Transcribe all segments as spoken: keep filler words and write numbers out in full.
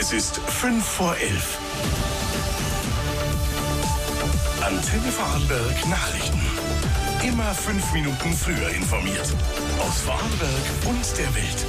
Es ist fünf vor elf. Antenne Vorarlberg Nachrichten. Immer fünf Minuten früher informiert. Aus Vorarlberg und der Welt.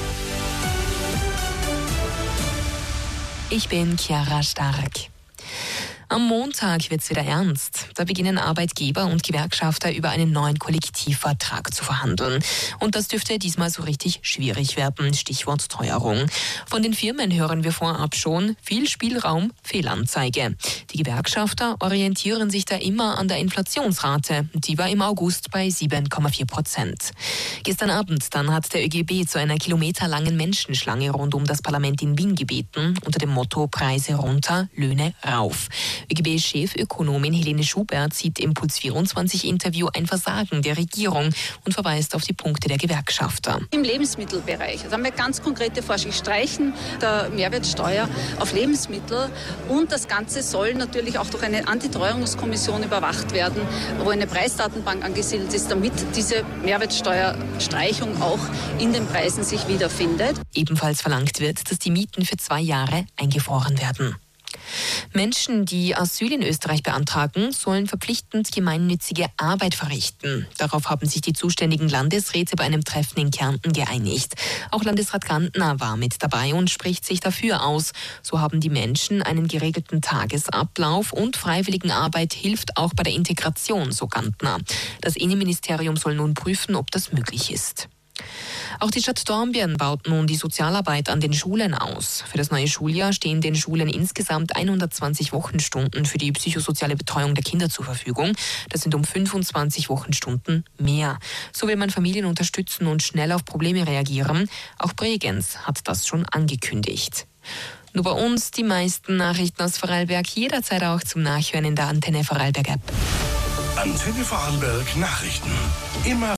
Ich bin Chiara Stark. Am Montag wird's wieder ernst. Da beginnen Arbeitgeber und Gewerkschafter über einen neuen Kollektivvertrag zu verhandeln. Und das dürfte diesmal so richtig schwierig werden. Stichwort Teuerung. Von den Firmen hören wir vorab schon, viel Spielraum, Fehlanzeige. Die Gewerkschafter orientieren sich da immer an der Inflationsrate. Die war im August bei sieben Komma vier Prozent. Gestern Abend dann hat der ÖGB zu einer kilometerlangen Menschenschlange rund um das Parlament in Wien gebeten, unter dem Motto Preise runter, Löhne rauf. ÖGB-Chefökonomin Helene Schubert sieht im Puls vierundzwanzig Interview ein Versagen der Regierung und verweist auf die Punkte der Gewerkschafter. Im Lebensmittelbereich also haben wir ganz konkrete Vorschläge. Streichen der Mehrwertsteuer auf Lebensmittel und das Ganze soll natürlich auch durch eine Antiteuerungskommission überwacht werden, wo eine Preisdatenbank angesiedelt ist, damit diese Mehrwertsteuerstreichung auch in den Preisen sich wiederfindet. Ebenfalls verlangt wird, dass die Mieten für zwei Jahre eingefroren werden. Menschen, die Asyl in Österreich beantragen, sollen verpflichtend gemeinnützige Arbeit verrichten. Darauf haben sich die zuständigen Landesräte bei einem Treffen in Kärnten geeinigt. Auch Landesrat Gantner war mit dabei und spricht sich dafür aus. So haben die Menschen einen geregelten Tagesablauf und Freiwilligenarbeit hilft auch bei der Integration, so Gantner. Das Innenministerium soll nun prüfen, ob das möglich ist. Auch die Stadt Dornbirn baut nun die Sozialarbeit an den Schulen aus. Für das neue Schuljahr stehen den Schulen insgesamt hundertzwanzig Wochenstunden für die psychosoziale Betreuung der Kinder zur Verfügung. Das sind um fünfundzwanzig Wochenstunden mehr. So will man Familien unterstützen und schnell auf Probleme reagieren. Auch Bregenz hat das schon angekündigt. Nur bei uns die meisten Nachrichten aus Vorarlberg jederzeit auch zum Nachhören in der Antenne Vorarlberg App. Antenne Vorarlberg Nachrichten. Immer